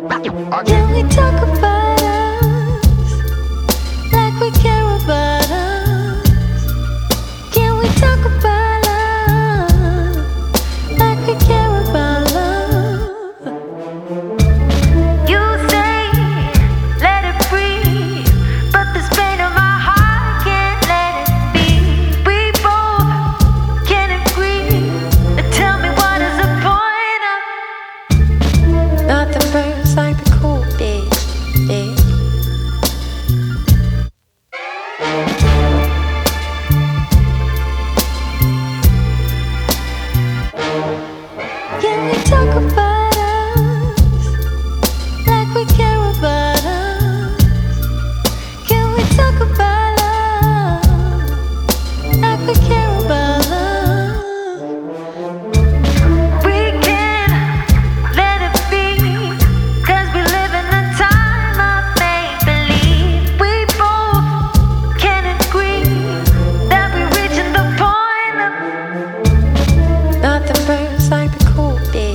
Can we talk about us like we care about us? Can we talk about love like we care about love? You say let it breathe, but this pain of my heart can't let it be. We both can agree. Tell me what is the point of nothing burns like the cold day. Can we talk about us like we care about us? Can we talk about love like we care about love? We can't let it be, 'cause we live in a time of make-believe. We both can agree that we're reaching the point of nothing burns like the cold day.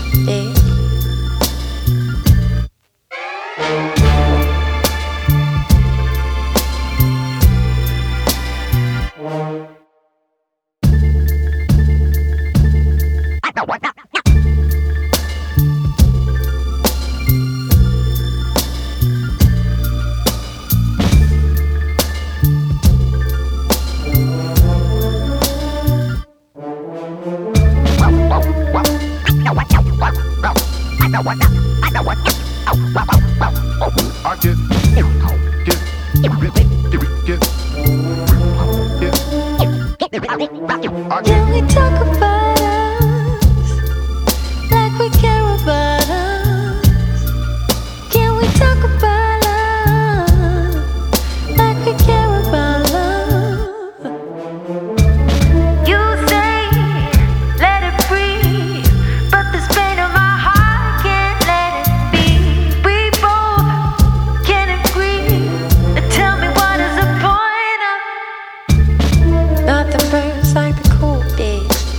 Can we talk about us like we care about us? Can we talk about love like we care about love? You say let it breathe, but this pain of my heart can't let it be. We both can agree. Tell me what is the point of nothing burns like the cold day.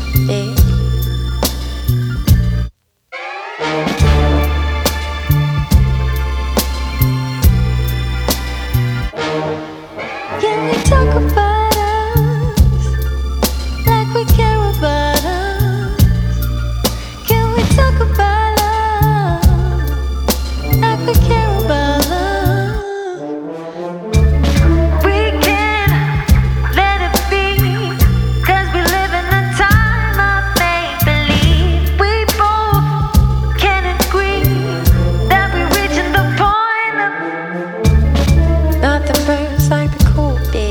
Can we talk about us like we care about us? Can we talk about love like we care about love? We can't let it be, 'cause we live in a time of make-believe. We both can agree that we're reaching the point of nothing burns like the cold day.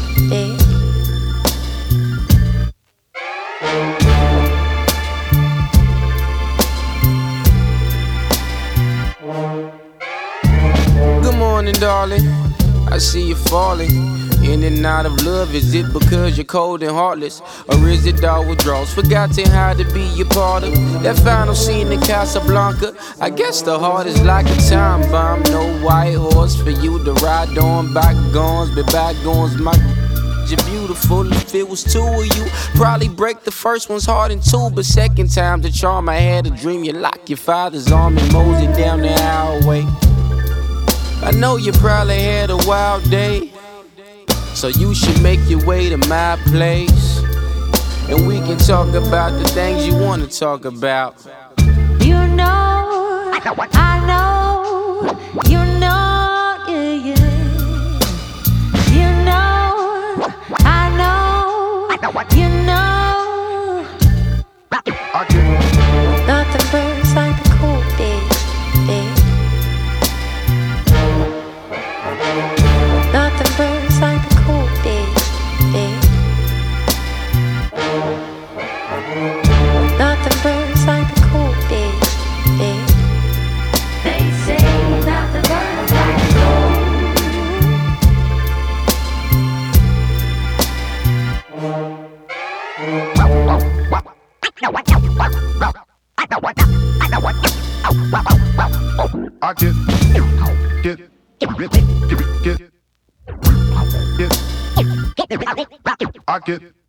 Good morning, darling. I see you falling in and out of love. Is it because you're cold and heartless, or is it all withdrawals? Forgotten how to be a part of that final scene in Casablanca. I guess the heart is like a time bomb. No white horse for you to ride on. Bygones be bygones, my you're beautiful. If it was two of you, probably break the first one's heart in two, but second time's the charm. I had a dream you lock your father's arm and mosey down the highway. I know you probably had a wild day, so you should make your way to my place, and we can talk about the things you wanna talk about. You know, I know, you know, yeah, yeah. You know, I know, you know. Nothing burns like the cold day. Nothing burns like the cold day. Nothing burns like the cold day. They say nothing burns like the cold. I get